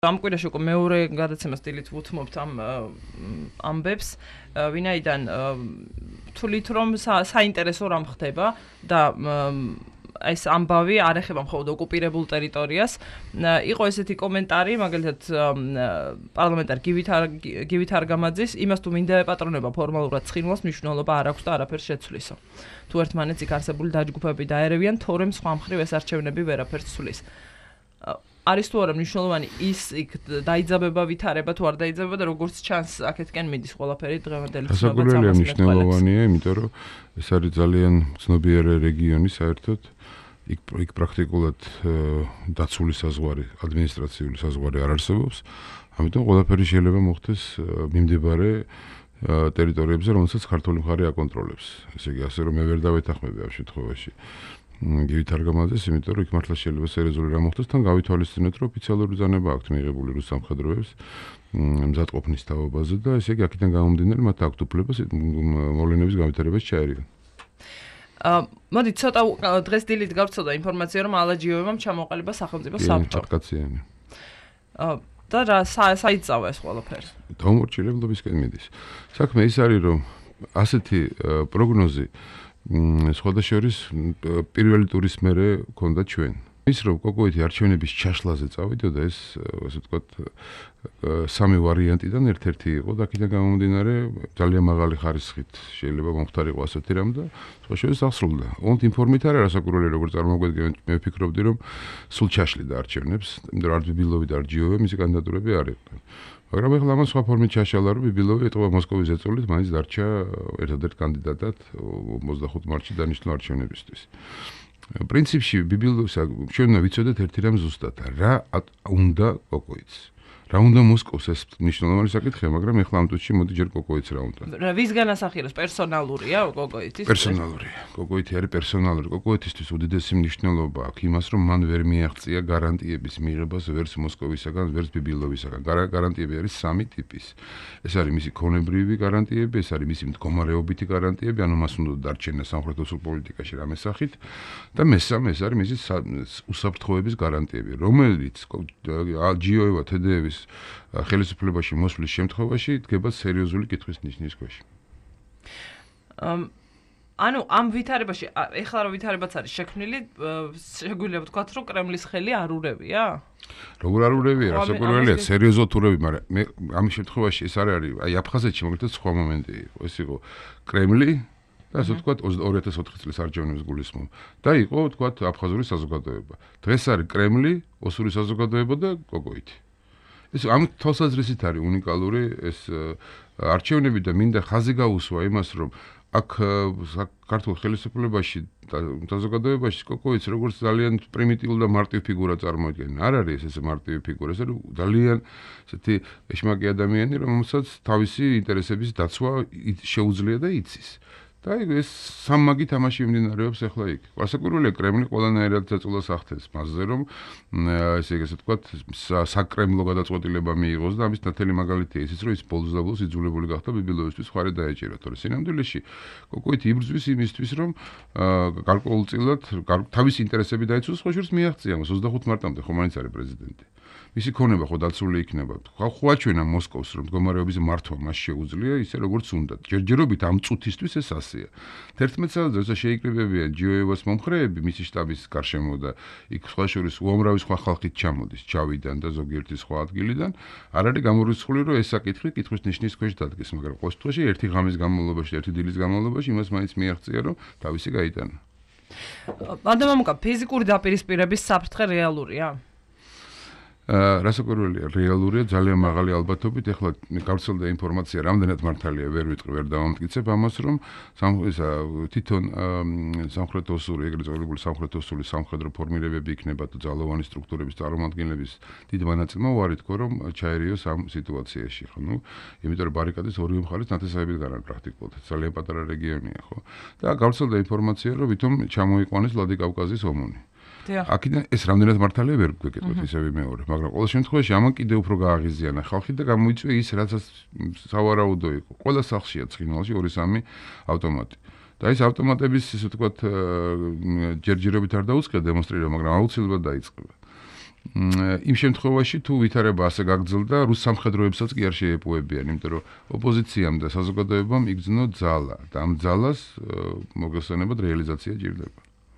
ამ კვირაში უკვე მეორე გადაცემას დილით ვუთმობთ ამ ამბებს, ვინაიდან თვლით რომ საინტერესო რამ ხდება და ეს ამბავი არ ეხება მხოლოდ ოკუპირებულ ტერიტორიას. იყო ესეთი კომენტარი, მაგალითად პარლამენტარ გივით არგამაძის, იმას თუ მინდა ეპატრონება ფორმალურად ცხინვალს, მნიშვნელობა არ აქვს და არაფერს შეცვლისო. თუ ერთმანეთს იქ არსებული დაჯგუფები დაერევიან, თორემ სხვა მხრივ ეს არჩევნები ვერაფერს ცვლის. არის თუ არა მნიშვნელოვანი ის იქ დაიძაბება ვითარება თუ არ დაიძაბება და როგორც ჩანს აქეთკენ მიდის ყველაფერი დღევანდელი ცნობაც ამას მნიშვნელოვანია, იმიტომ რომ ეს არის ძალიან ცნობიერე რეგიონი საერთოდ. იქ პრაქტიკულად დაცული საზღვარი, ადმინისტრაციული საზღვარი არ არსებობს. ამიტომ ყველაფერი შეიძლება მოხდეს მიმდებარე ტერიტორიებზე, რომელსაც ქართული მხარე აკონტროლებს. ესე იგი, ასე რომ მე ვერ დავეთანხმები ამ შემთხვევაში. გივით არგამაძეს, იმიტომ რომ იქ მართლა შეიძლება სერიოზული რამ მოხდეს, თან გავითვალისწინოთ, რომ ოფიციალური ბრძანება აქვთ მიღებული რუს სამხედროებს მზადყოფნის თაობაზე და ესე იგი აქედან გამომდინარე მათ აქვთ უფლება მოვლენების განვითარებას ჩაერევენ. მოდი ცოტა დღეს დილით გავრცელდა ინფორმაცია, რომ ალაჯიოვებამ ჩამოყალიბა სახელმწიფო საბჭო. აკაციანი. და რა საიწავა ეს ყველაფერი? დაუმორჩილებლობისკენ მიდის. საქმე ის არის, რომ ასეთი პროგნოზი სხვადასხვა პირველი ტურის მერე ქონდა ჩვენ. ის რომ კოკოიტი არჩევნების ჩაშლაზე წავიდოდა, ეს ასე ვთქვათ სამი ვარიანტიდან ერთ-ერთი იყო და აქედან გამომდინარე ძალიან მაღალი ხარისხით შეიძლება მომხდარიყო ასეთი რამ და სხვა შორის აღსრულდა. ოღონდ ინფორმით არ არასაკურველი როგორც წარმოგვედგენთ, მე ვფიქრობდი რომ სულ ჩაშლიდა არჩევნებს, იმიტომ რომ არ ბიბილოვი და არ ჯიოვე მისი კანდიდატურები არ იყვნენ. მაგრამ ახლა ამას სხვა ფორმით ჩაშალა, რომ ბიბილოვი ეტყობა მოსკოვის ეწოლით, მაინც დარჩა ერთადერთ კანდიდატად 25 მარტში დანიშნულ არჩევნებისთვის. პრინციპში ბიბილოვს ჩვენ უნდა ვიცოდეთ ერთი რამ ზუსტად, რა უნდა კოკოიტს. რა უნდა მოსკოვს ეს მნიშვნელოვანი საკითხია, მაგრამ ახლა ამ თვეში მოდი ჯერ კოკოიტს რა უნდა. ვის განასახიერებს პერსონალურია კოკოიტის? პერსონალურია. კოკოიტი არის პერსონალური. კოკოიტისთვის უდიდესი მნიშვნელობა აქვს იმას, რომ მან ვერ მიაღწია გარანტიების მიღებას ვერც მოსკოვისაგან, ვერც ბიბილოვისაგან. გარანტიები არის სამი ტიპის. ეს არის მისი ქონებრივი გარანტიები, ეს არის მისი მდგომარეობითი გარანტიები, ანუ მას უნდა დარჩენა სამხრეთოსურ პოლიტიკაში რამე სახით და მესამე ეს არის მისი უსაფრთხოების გარანტიები, რომელიც ჯიოევა თედეევის ხელისუფლებაში მოსვლის შემთხვევაში დგება სერიოზული კითხვის ნიშნის ქვეშ. ანუ ამ ვითარებაში, ეხლა რომ ვითარებაც არის შექმნილი, შეგვიძლია ვთქვათ, რომ კრემლის ხელი არ ურევია? როგორ არ ურევია, რასაკურველია, სერიოზულად ურევი, მაგრამ მე ამ შემთხვევაში ეს არ არის, აი აფხაზეთში მაგალითად სხვა მომენტი იყო, ეს იყო კრემლი და ასე ვთქვათ 2004 წლის არჩევნების გულისხმობ და იყო ვთქვათ აფხაზური საზოგადოება. დღეს არის კრემლი, ოსური საზოგადოება და კოკოიტი. ეს ამ თვალსაზრისით არის უნიკალური ეს არჩევნები და მინდა ხაზი გაუსვა იმას, რომ აქ ქართულ ხელისუფლებაში და საზოგადოებაში კოკოიტს როგორც ძალიან პრიმიტიული და მარტივი ფიგურა წარმოადგენენ. არ არის ეს მარტივი ფიგურა, ეს არის ძალიან ესეთი ეშმაკი ადამიანი, რომელსაც თავისი ინტერესების დაცვა შეუძლია და იცის. და ეს სამმაგი თამაში მიმდინარეობს ახლა იქ. რასაკურველია კრემლი ყველანაირად წაწულას ახდენს მასზე, რომ ესე ვთქვათ, საკრემლო გადაწყვეტილება მიიღოს და ამის ნათელი მაგალითია ისიც, რომ ის ბოლოს და ბოლოს იძულებული გახდა ბიბილოვისთვის ხარი დაეჭირა. თორე სინამდვილეში კოკოიტი იბრძვის იმისთვის, რომ გარკვეულწილად თავის ინტერესები დაიცვას, სხვა შორის მიაღწია მას 25 მარტამდე ხომ მაინც არის პრეზიდენტი. მისი ქონება ხო დაცული იქნება. ხო აჩვენა მოსკოვს, რომ მდგომარეობის მართვა მას შეუძლია ისე როგორც უნდა. ჯერჯერობით ამ წუთისთვის ეს ასეა. 11 წელს როცა შეიკრიბებიან ჯიოევას მომხრეები მისი შტაბის გარშემო და იქ სხვა შორის უამრავი სხვა ხალხით ჩამოდის ჯავიდან და ზოგიერთი სხვა ადგილიდან, არ არის გამორიცხული, რომ ეს საკითხი კითხვის ნიშნის ქვეშ დადგეს, მაგრამ ყოველ შემთხვევაში ერთი ღამის განმავლობაში, ერთი დილის განმავლობაში იმას მაინც მიაღწია, რომ თავისი გაიტანა. ადამიანმა ფიზიკური დაპირისპირების საფრთხე რეალურია? რასაკურველია, რეალურია, ძალიან მაღალი ალბათობით. ეხლა გავრცელდა ინფორმაცია, რამდენად მართალია, ვერ ვიტყვი, ვერ დავამტკიცებ ამას, რომ თვითონ სამხრეთოსური, ეგრეთ წოდებული სამხრეთოსური სამხედრო ფორმირებები იქნება და ძალოვანი სტრუქტურების წარმომადგენლების დიდ მონაწილეობა უარი თქო, რომ ჩაერიოს ამ სიტუაციაში, ხო? ნუ, იმიტომ რომ ბარიკადის ორივე მხარეს ნათესავებით გარან პრაქტიკულად. ძალიან პატარა რეგიონია, ხო? და გავრცელდა ინფორმაცია, რომ ვითომ ჩამოიყვანეს ვლადიკავკაზის ომონი. აქედან ეს რამდენად მართალია ვერ გვეკითხეთ ისევ მეორე, მაგრამ ყოველ შემთხვევაში ამან კიდევ უფრო გააღიზიანა ხალხი და გამოიწვია ის, რასაც სავარაუდო იყო. ყველა სახლშია ცხინვალში 2-3 ავტომატი. და ეს ავტომატების ისე ვთქვათ ჯერჯერობით არ დაუწყია დემონსტრირება, მაგრამ აუცილებლად დაიწყება. იმ შემთხვევაში თუ ვითარება ასე გაგრძელდა, რუს სამხედროებსაც კი არ შეეპოვებიან, იმიტომ რომ ოპოზიციამ და საზოგადოებამ იგრძნო ძალა და ამ ძალას მოგესალმებად რეალიზაცია ჭირდება.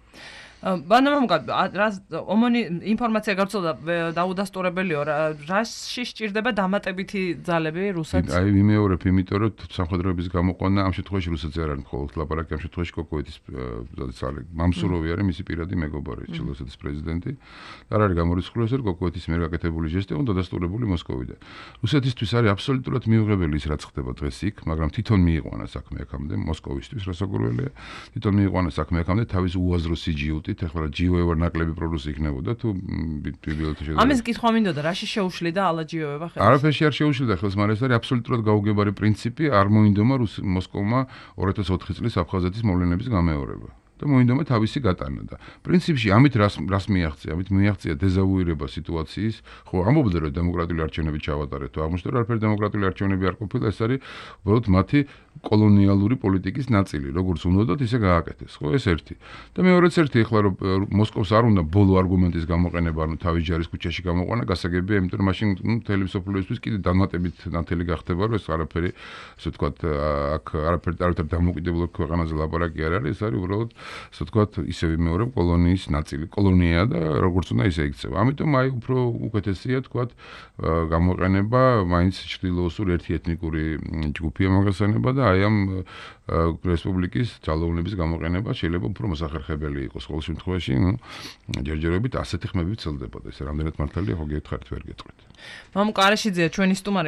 ბანამამკად ომონი ინფორმაცია გავრცელდა დაუდასტურებელიო რაში სჭირდება დამატებითი ძალები რუსეთს? აი ვიმეორებ, იმიტომ რომ სამხედროების გამოყვანა ამ შემთხვევაში რუსეთზე არ არის მხოლოდ ლაპარაკი, ამ შემთხვევაში კოკოეთის მამსუროვი არის მისი პირადი მეგობარი, რუსეთის პრეზიდენტი. არ არის გამორიცხული, რომ კოკოეთის მიერ გაკეთებული ჟესტი უნდა დადასტურებული მოსკოვიდან. რუსეთისთვის არის აბსოლუტურად მიუღებელი ის, რაც ხდება დღეს იქ, მაგრამ თვითონ მიიყვანა საქმე აქამდე მოსკოვისთვის, რასაკვირველია. თვითონ მიიყვანა საქმე აქამდე თავის უაზრო სიჯიუტით. ეხლა ჯიოევა ნაკლები პროდუსი იქნებოდა თუ ბიბლიოთეკაში შედა. ამის კითხვა მინდოდა, რაში შეუშლიდა ალა ჯიოევა ხელს? არაფერში არ შეუშლიდა ხელს, მაგრამ ეს არის აბსოლუტურად გაუგებარი პრინციპი, არ მოინდომა მოსკოვმა 2004 წლის აფხაზეთის მოვლენების გამეორება. და მოინდომა თავისი გატანა და პრინციპში ამით რას მიაღწია? ამით მიაღწია დეზავუირება სიტუაციის. ხო, ამბობდნენ რომ დემოკრატიული არჩევნები ჩავატარეთ, თუ აღმოჩნდა რომ არაფერი დემოკრატიული არჩევნები არ ყოფილა, ეს არის უბრალოდ მათი კოლონიალური პოლიტიკის ნაწილი, როგორც უნდათ ისე გააკეთეს. ხო, ეს ერთი. და მეორეც ერთი, ეხლა რომ მოსკოვს არ უნდა ბოლო არგუმენტის გამოყენება, ანუ თავის ჯარის ქუჩაში გამოყვანა, გასაგებია, იმიტომ რომ მაშინ თელევიზიისთვის კიდე დამატებით ნათელი გახდება, რომ ეს არაფერი, ასე ვთქვათ, აქ არაფერი დამოუკიდებელ ქვეყანაზე ლაპარაკი არ არის, ეს არის უბრალოდ ასე ვთქვათ, ისე ვიმეორებ კოლონიის ნაწილი, კოლონია და როგორც უნდა ისე იქცევა. ამიტომ აი უფრო უკეთესია ვთქვათ, გამოყენება მაინც ჩრდილოოსურ ერთი ეთნიკური ჯგუფია მაგასანება და აი ამ რესპუბლიკის ძალაუნების გამოყენება შეიძლება უფრო მოსახერხებელი იყოს ყოველ შემთხვევაში, ჯერჯერობით ასეთი ხმები ვრცელდებოდა. ეს რამდენად მართალია, ხო გითხარით, ვერ გეტყვით. მამუკა არაშიძეა ჩვენი სტუმარი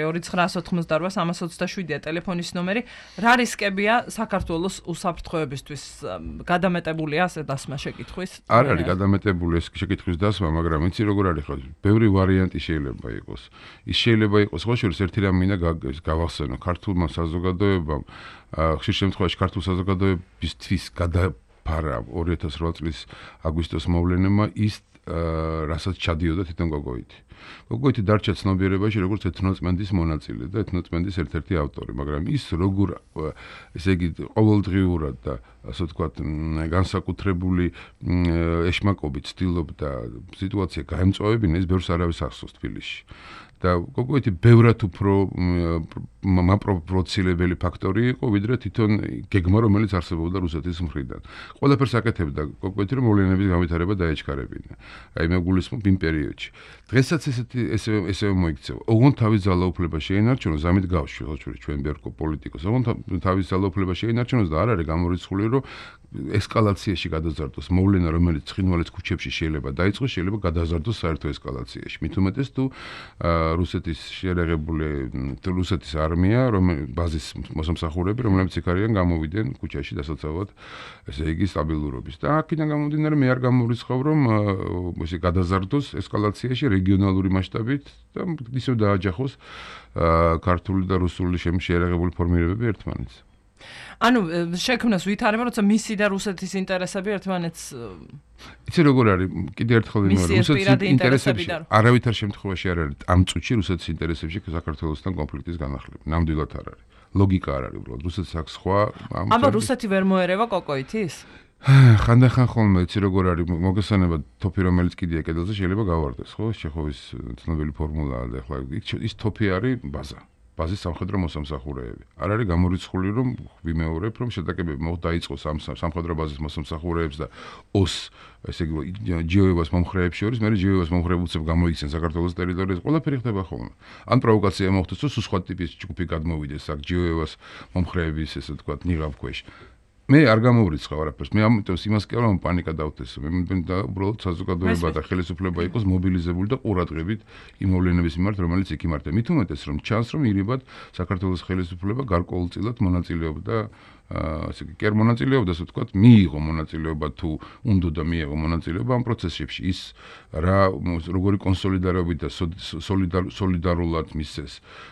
2988-327-ია ტელეფონის ნომერი. რა რისკებია საქართველოს უსაფრთხოებისთვის? გადამეტებულია ასე დასმა შეკითხვის? არ არის გადამეტებული ეს შეკითხვის დასმა, მაგრამ იცი როგორ არის ხო? ბევრი ვარიანტი შეიძლება იყოს. ის შეიძლება იყოს ხო შორის ერთი რამ მინდა გავახსენო ქართულმა საზოგადოებამ ხშირ შემთხვევაში ქართულ საზოგადოებისთვის გადაფარა 2008 წლის აგვისტოს მოვლენებმა ის რასაც ჩადიოდა თვითონ გოგოიტი. გოგოიტი დარჩა ცნობიერებაში როგორც ეთნოწმენდის მონაწილე და ეთნოწმენდის ერთ-ერთი ავტორი, მაგრამ ის როგორ ესე იგი ყოველდღიურად და ასე ვთქვათ განსაკუთრებული ეშმაკობით ცდილობდა სიტუაცია გაემწვავებინა, ის ბევრს არავის ახსოვს თბილისში. და გოგოიტი ბევრად უფრო მაპროფილებელი ფაქტორი იყო, ვიდრე თვითონ გეგმა, რომელიც არსებობდა რუსეთის მხრიდან. ყველაფერს აკეთებდა გოგოიტი, რომ მოვლენების განვითარება დაეჩქარებინა. აი მეგულისმობ იმ პერიოდში. დღესაც ესე მოიქცევა. ოღონდ თავის ძალაუფლება შეენარჩუნოს, ამით გავშვი ჩვენ ბერკო პოლიტიკოს. ოღონდ თავის ძალაუფლება შეენარჩუნოს და არ არის გამორიცხული, რომ ესკალაციაში გადაზარდოს მოვლენა, რომელიც ცხინვალის ქუჩებში შეიძლება დაიწყოს, შეიძლება გადაზარდოს საერთო ესკალაციაში. მით უმეტეს თუ რუსეთის შეერაღებული რუსეთის არმია, ბაზის მოსამსახურები, რომლებიც იქ არიან, გამოვიდნენ ქუჩაში დასაცავად, ესე იგი სტაბილურობის. და აქედან გამომდინარე მე არ გამორიცხავ, რომ ესე გადაზარდოს ესკალაციაში რეგიონალური მასშტაბით და ისევ დააჯახოს ქართული და რუსული შეერაღებული ფორმირებები ერთმანეთს. ანუ შექმნას ვითარება, როცა მისი და რუსეთის ინტერესები ერთმანეთს იცი როგორ არის, კიდე ერთხელ ვიმეორებ, რუსეთის ინტერესებში არავითარ შემთხვევაში არ არის ამ წუთში რუსეთის ინტერესებში საქართველოსთან კონფლიქტის განახლება. ნამდვილად არ არის. ლოგიკა არ არის უბრალოდ. რუსეთს აქვს სხვა აბა რუსეთი ვერ მოერევა კოკოითის? ხანდახან ხოლმე იცი როგორ არის, მოგესალმება თოფი რომელიც კიდია კედელზე შეიძლება გავარდეს, ხო? ჩეხოვის ცნობილი ფორმულაა და ახლა ის თოფი არის ბაზის სამხედრო მოსამსახურეები. არ არის გამორიცხული, რომ ვიმეორებ, რომ შეტაკებები დაიწყოს ამ სამხედრო ბაზის მოსამსახურეებს და ოს, ესე იგი, ჯიოევას მომხრეებს შორის, მე ჯიოევას მომხრეებუცებ გამოიქცენ საქართველოს ტერიტორიაზე, ყველაფერი ხდება ხოლმე. ან პროვოკაცია მოხდეს, თუ სხვა ტიპის ჯგუფი გადმოვიდეს აქ ჯიოევას მომხრეების, ესე ვთქვათ, ნიღაბ ქვეშ. მე არ გამოვრიცხავ არაფერს. მე ამიტომ იმას კი არ ვამბობ, პანიკა დავთესო. მე მინდა უბრალოდ საზოგადოება და ხელისუფლება იყოს მობილიზებული და ყურადღებით იმ მოვლენების მიმართ, რომელიც იქ იმართება. მით უმეტეს რომ ჩანს, რომ ირიბად საქართველოს ხელისუფლება გარკვეულწილად მონაწილეობდა, ასე იგი, კი არ მონაწილეობდა, ასე ვთქვათ, მიიღო მონაწილეობა თუ უნდა და მიიღო მონაწილეობა ამ პროცესებში. ის როგორი კონსოლიდარობით და სოლიდარულად მისცეს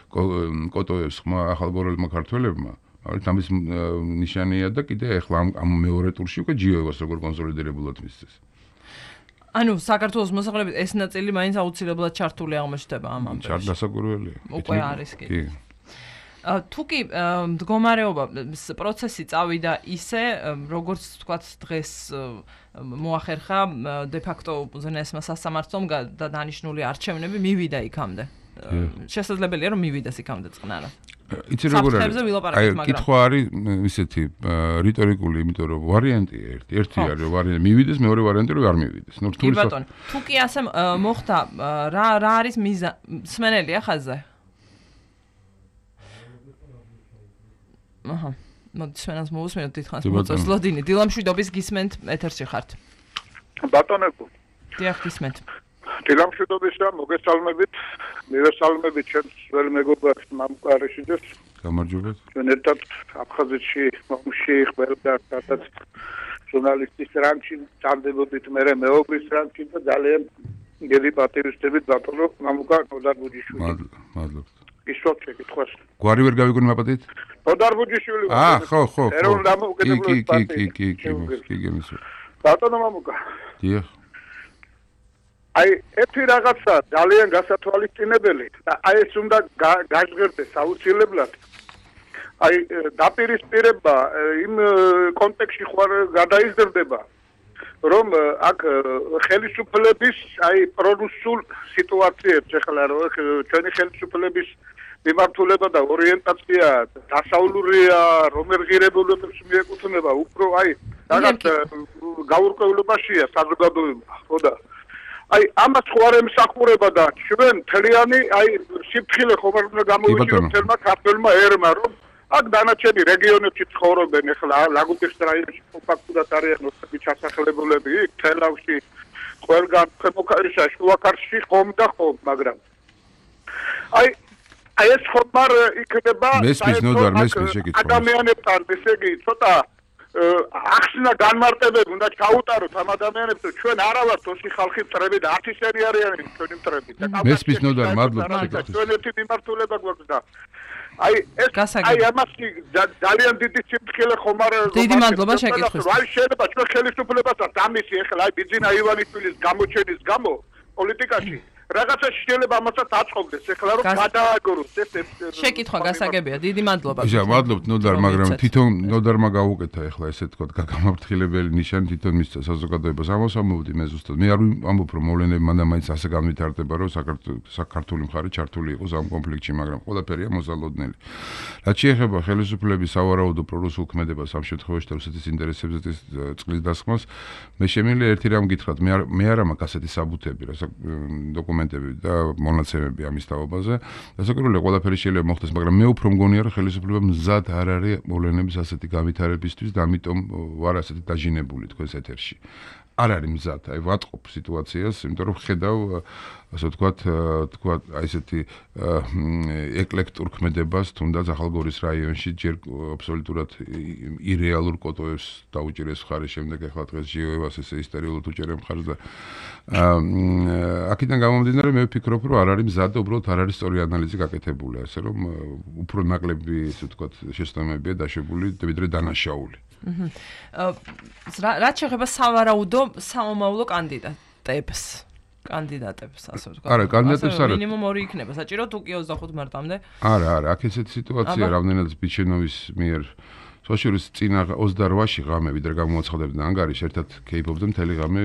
კოტოევს ხმა ახალგორელმა ქართველებმა. ამის ნიშანია და კიდე ახლა ამ მეორე ტურში უკვე ჯიოევას როგორ კონსოლიდირებულად მისცეს. ანუ საქართველოს მოსახლეობის ეს ნაწილი მაინც აუცილებლად ჩართული აღმოჩნდება ამ ამბებში. ჩართასაკვირველია. უკვე არის კიდე. თუ კი მდგომარეობა პროცესი წავიდა ისე, როგორც თქვათ დღეს მოახერხა de facto უზენაესმა სასამართლომ და დანიშნული არჩევნები მივიდა იქამდე. შესაძლებელია რომ მივიდეს იქამდე წყნარა. იცი როგორ არის? კითხვა არის ისეთი რიტორიკული, იმიტომ რომ ვარიანტი ერთი არის რომ ვარიანტი მივიდეს, მეორე ვარიანტი რომ არ მივიდეს. ნუ კი ბატონო, თუ კი ასე მოხდა, რა არის მსმენელია ხაზზე? აჰა. მოდი სვენას მოусმინოთ დიდხანს მოწევს ლოდინი. დილამშვიდობის გისმენთ ეთერში ხართ. ბატონებო. დიახ გისმენთ. დილამშვიდობისა მოგესალმებით. მივესალმებით ჩემს ძველ მეგობრებს მამუკარიშიძეს. გამარჯობა. ჩვენ ერთად აფხაზეთში მომში ყველგან სადაც ჟურნალისტის რანგში წარდებოდით მე მეოგრის რანგში და ძალიან გელი პატივისცემით ბატონო მამუკა ნოდარბუჯიშვილი. მადლობა. ისოთ შეკითხვას. გვარი ვერ გავიგონი მაპატით? ნოდარბუჯიშვილი. ხო. ეროვნულ დამოუკიდებლობის პარტიის. კი, გემისო. ბატონო მამუკა. დიახ. აი ერთი რაღაცა ძალიან გასათვალისწინებელი და აი ეს უნდა გაჟღერდეს აუცილებლად. აი დაპირისპირება იმ კონტექსტში ხوار გადაიზრდება რომ აქ ხელისუფლების აი პრორუსულ სიტუაციებს ეხლა რომ ჩვენი ხელისუფლების მიმართულება და ორიენტაცია დასავლურია რომ ერღირებულებებს მიეკუთვნება უფრო აი რაღაც გაურკვევლობაშია საზოგადოება ხო და აი ამას ხوار ემსახურება და ჩვენ თლიანი აი სიფრთხილე ხომ არ უნდა გამოვიჭიროთ თელმა ქართველმა ერმა რომ აქ დანარჩენი რეგიონებში ცხოვრობენ ეხლა ლაგუპის რაიონში ფაქტურად არიან ოსტები ჩასახლებულები იქ თელავში ყველგან ქვემოქარიშა შუაქარში ხომ და ხომ მაგრამ აი ეს ხომ არ იქნება ადამიანებთან ესე იგი ცოტა ახსნა განმარტებები უნდა ჩაუტაროთ ამ ადამიანებს რომ ჩვენ არა ვართ ოსი ხალხი მტრები და 10 სერი არიან ჩვენი მტრები და მესმის ნოდარ მადლობა ჩვენ ერთი მიმართულება გვაქვს და აი ეს აი ამას ძალიან დიდი სიფრთხილე ხომ არ დიდი მადლობა შეკითხვის. აი შეიძლება ჩვენ ხელისუფლებასაც ამისი ეხლა აი ბიძინა ივანიშვილის გამოჩენის გამო პოლიტიკაში რაღაცა შეიძლება ამასაც აწყობდეს ეხლა რომ გადააგოროს ეს შეკითხვა გასაგებია დიდი მადლობა. ისა მადლობთ ნოდარ მაგრამ თვითონ ნოდარმა გაუკეთა ეხლა ესე თქვა გამაფრთხილებელი ნიშანი თვითონ მისცა საზოგადოებას ამოსამოვდი მე ზუსტად მე არ ამბობ რომ მოვლენები მანდა მაინც ასე განვითარდება რომ საქართველოს მხარე ჩართული იყოს ამ კონფლიქტში მაგრამ ყველაფერია მოსალოდნელი. რაც შეეხება ხელისუფლების სავარაუდო პრორუსულ ქმედებას ამ შემთხვევაში და რუსეთის ინტერესებზე წყლის დასხმას მე შემიძლია ერთი რამ გითხრათ მე არ მაქვს ასეთი საბუთები რა დოკუმენტები და მონაცემები ამის თაობაზე. დასაკურველი ყველაფერი შეიძლება მოხდეს, მაგრამ მე უფრო მგონია რომ ხელისუფლება მზად არ არის მოვლენების ასეთი განვითარებისთვის და ამიტომ ვარ ასეთი დაჟინებული თქვენს ეთერში. არ არის მზად, აი ვატყობ სიტუაციას, იმიტომ რომ ხედავ ასე ვთქვათ აი ესეთი ეკლექტურ ქმედებას, თუნდაც ახალგორის რაიონში ჯერ აბსოლუტურად ირეალურ კოტოებს დაუჭირეს მხარი, შემდეგ ახლა დღეს ჟიოევას ესე ისტორიულად უჭერენ მხარს და აქედან გამომდინარე მე ვფიქრობ, რომ არ არის მზად და უბრალოდ არ არის სწორი ანალიზი გაკეთებული, ასე რომ უფრო ნაკლები ესე ვთქვათ შეცდომებია დაშვებული, ვიდრე დანაშაული. რაც შეეხება სავარაუდო საომავლო კანდიდატებს, ასე ვთქვათ. არა, კანდიდატებს არა. მინიმუმ 2 იქნება, საჭირო თუ კი 25 მარტამდე. არა, აქ ესეთი სიტუაცია რამდენადაც ბიჩენოვის მიერ სოციალისტ წინა 28-ში ღამე ვიდრე გამოაცხადებდნენ ანგარიშს ერთად კეიფობდა მთელი ღამე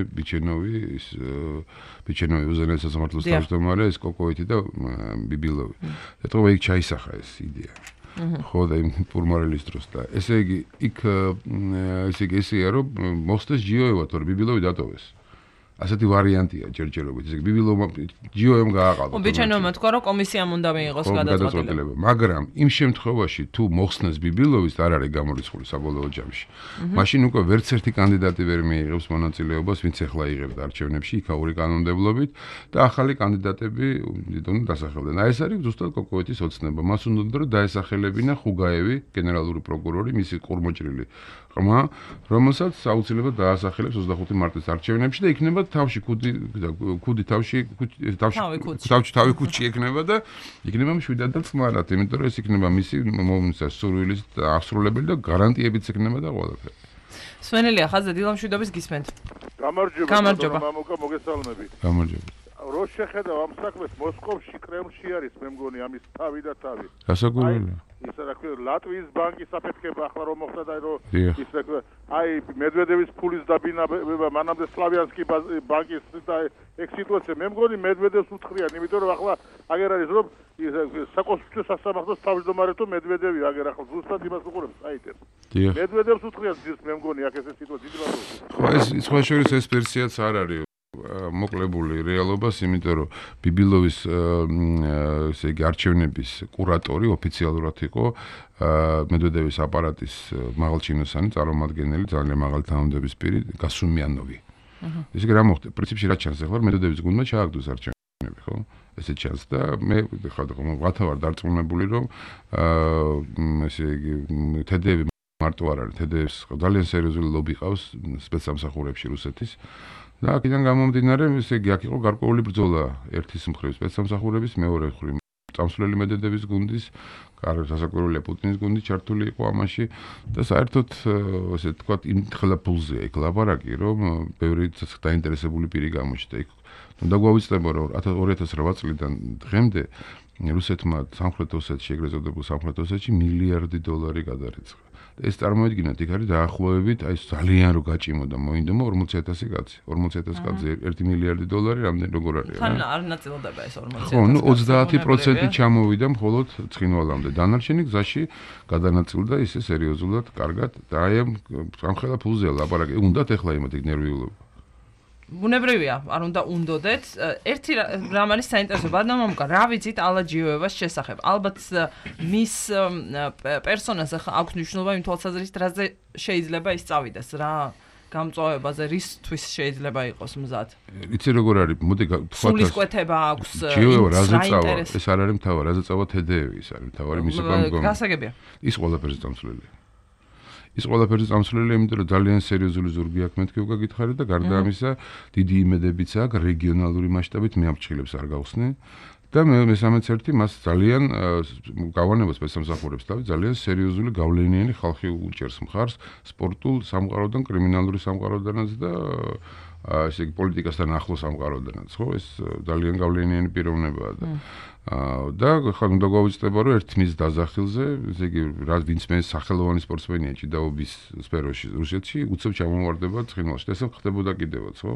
ბიჩენოვი უზენაეს სასამართლოს თავმჯდომარე ეს კოკოვითი და ბიბილოვი. ეთქობა იქ ჩაისახა ეს იდეა. ხო და იმ პურმარელის დროს და ესე იგი იქ ესეა რომ მოხდეს ჯიოევა თორე ბიბილოვი დატოვეს. ასეთი ვარიანტია ჯერჯერობით. ესე იგი ბიბილოვმა ჯიოემ გააყალბა. ბიჩენოვმა თქვა რომ კომისიამ უნდა მიიღოს გადაწყვეტილება. მაგრამ იმ შემთხვევაში თუ მოხსნეს ბიბილოვის არ არის გამორიცხული საბოლოო ჯამში. მაშინ უკვე ვერც ერთი კანდიდატი ვერ მიიღებს მონაწილეობას, ვინც ახლა იღებდა არჩევნებში იქაური კანონმდებლობით და ახალი კანდიდატები უნდა დასახელდნენ. აი ეს არის ზუსტად კოკოვითის ოცნება. მას უნდა რომ დაესახელებინა ხუგაევი, გენერალური პროკურორი, მისი ყურმოჭრილი ყმა, რომელსაც აუცილებლად დაასახელებს 25 მარტის არჩევნებში და იქნება თავში კუდი თავში კუჩი ექნება და იქნება მშვიდად და წყნარად, იმიტომ რომ ეს იქნება მისი სურვილის ასრულებელი და გარანტიებიც ექნება და ყველაფერი. სვენელია ხაზზე დილამშვიდობის გისმენთ. გამარჯობა. მამუკა მოგესალმები. გამარჯობა. რო შეხედავ ამ საქმეს მოსკოვში, კრემლში არის მე მგონი ამის თავი და თავი. გასაგებია. ისა რა ქვია ლატვიის ბანკის საფეთქება ახლა რომ მოხდა და რომ დიახ. ის რა ქვია აი მედვედევის ფულის დაბინავება მანამდე სლავიანსკი ბანკის და ეგ სიტუაცია მე მგონი მედვედევს უთხრიან იმიტომ რომ ახლა აგერ არის რომ საკონსტიტუციო სასამართლოს თავმჯდომარე თუ მედვედევი აგერ ახლა ზუსტად იმას უყურებს საიტეს დიახ. მედვედევს უთხრიან ძირს მე მგონი აქ ესე სიტუაცია ხო ეს სხვა შორის ეს ვერსიაც არ არის მოკლებული რეალობას, იმიტომ რომ ბიბილოვის ესე იგი არჩევნების კურატორი ოფიციალურად იყო მედვედევის აპარატის მაღალჩინოსანი წარმომადგენელი, ძალიან მაღალი თანამდებობის პირი გასუმიანოვი. ესე იგი რა მოხდა? პრინციპში რა ჩანს ახლა მედვედევის გუნდმა ჩააგდოს არჩევნები, ხო? ესე ჩანს და მე ხა ვარ დარწმუნებული რომ ესე იგი TDV მარტო არ არის, TDV-ს ძალიან სერიოზული ლობი ყავს სპეცსამსახურებში რუსეთის. და აქედან გამომდინარე, ესე იგი აქ იყო გარკვეული ბრძოლა ერთის მხრივ სპეცსამსახურების, მეორე მხრივ წამსვლელი მედვედევის გუნდის, გასაკვირველია პუტინის გუნდი ჩართული იყო ამაში და საერთოდ ესე თქვა იმ ხელა პულზეა იქ ლაპარაკი, რომ ბევრი დაინტერესებული პირი გამოჩნდა იქ. უნდა გვავიწყდება, რომ 2008 წლიდან დღემდე რუსეთმა სამხრეთ ოსეთში, ეგრეთ წოდებულ სამხრეთ ოსეთში მილიარდი დოლარი გადარიცხა. ეს წარმოედგინათ, იქ არის დაახლოებით, აი ძალიან რო გაჭიმოდა, მოინდომა 40000 კაცი. 40000 კაცი 1 მილიარდი დოლარი რამდენი როგორ არის? თან არ ნაწილდება ეს 40000. ხო, ნუ 30% ჩამოვიდა მხოლოდ ცხინვალამდე. დანარჩენი გზაში გადანაწილდა ისე სერიოზულად, კარგად და აი ამ სამხელა ფულზეა ლაპარაკი. უნდათ ეხლა იმათ იქ ნერვიულობა. ბუნებრივია, არ უნდა უნდოდეთ. ერთი რამ არის საინტერესო, ბადნამამუკა, რა ვიცით ალაჯიოევას შესახებ. ალბათ მის პერსონას აქვს მნიშვნელობა იმ თვალსაზრისით, რაზე შეიძლება ის წავიდეს, რა გამწვავებაზე, რისთვის შეიძლება იყოს მზად. იცი როგორ არის? მოდი სულისკვეთება აქვს. ჯიოევა რაზე წავა? ეს არ არის მთავარი, რაზე წავა TDV ის არის მთავარი მისი გამგონი. გასაგებია. ის ყველაფერზე წამსვლელია. ის ყველაფერზე წამსვლელია, იმიტომ რომ ძალიან სერიოზული ზურგი აქვს მეთქი უკაგითხარი და გარდა ამისა, დიდი იმედებიც აქვს რეგიონალური მასშტაბით მეამჩხილებს არ გავხსნი. და მესამეც ერთი მას ძალიან გავანებოს სპეცსამსახურებს თავი ძალიან სერიოზული გავლენიანი ხალხი უჭერს მხარს სპორტულ სამყაროდან, კრიმინალური სამყაროდანაც და ესე იგი პოლიტიკასთან ახლო სამყაროდანაც, ხო? ეს ძალიან გავლენიანი პიროვნებაა და ხა უნდა გავიწდება რომ ერთ მის დაზახილზე, ესე იგი რა ვინც მე სახელოვანი სპორტსმენია ჭიდაობის სფეროში რუსეთში, უცებ ჩამოვარდება ცხინვალში. ეს ხდებოდა კიდევაც, ხო?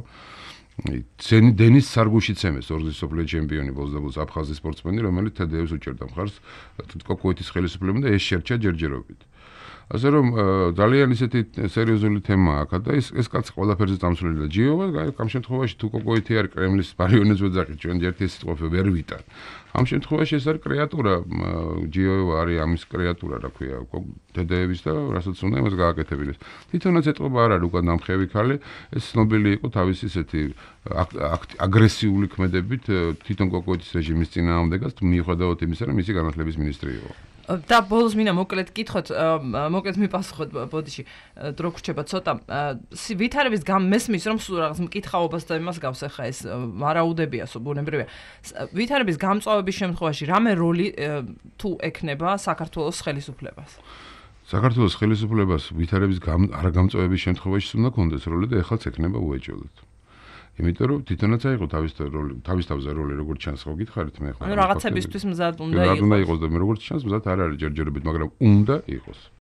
დენის სარგუშიცემეს ორგზის სოფლიო ჩემპიონი ბოლოს აფხაზის სპორტსმენი, რომელიც TDV-ს უჭერდა მხარს კოკოეთის ხელისუფლებამ და ეს შერჩა ჯერჯერობით. ასე რომ ძალიან ისეთი სერიოზული თემაა აქ და ეს კაცი ყველაფერზე წამსვლელია. ჯიოვა ამ შემთხვევაში თუ კოკოეთი არის კრემლის მარიონეტ ვეძახი, ჩვენ ერთი სიტყვა ვერ ვიტან. ამ შემთხვევაში ეს არის კრეატურა, ჯიოვა არის ამის კრეატურა, რა ქვია, TDV-ს და რასაც უნდა იმას გააკეთებინეს. თვითონაც ეთყობა არ არის უკან დამხევი ქალი, ეს ცნობილი იყო თავის ისეთი აგრესიული ქმედებით თვითონ კოკოეთის რეჟიმის წინააღმდეგაც, მიუხედავად იმისა, რომ მისი განათლების მინისტრი იყო. და ბოლოს მინდა მოკლედ გითხოთ, მოკლედ მიპასუხოთ ბოდიში, დრო გრჩება ცოტა. ვითარების მესმის რომ სულ რაღაც მკითხაობას და იმას გავს ახლა ეს მარაუდებია, ბუნებრივია. ვითარების გამწვავების შემთხვევაში რამე როლი თუ ექნება საქართველოს ხელისუფლებას? საქართველოს ხელისუფლებას ვითარების არაგამწვავების შემთხვევაში უნდა კონდეს როლი და ეხლაც ექნება უეჭველად. იმიტომ რომ თვითონაც აიღო თავის თავზე როლი როგორც ჩანს ხო გითხარით მე ხო რაღაცებისთვის მზად უნდა იყოს და მე როგორც ჩანს მზად არ არის ჯერჯერობით მაგრამ უნდა იყოს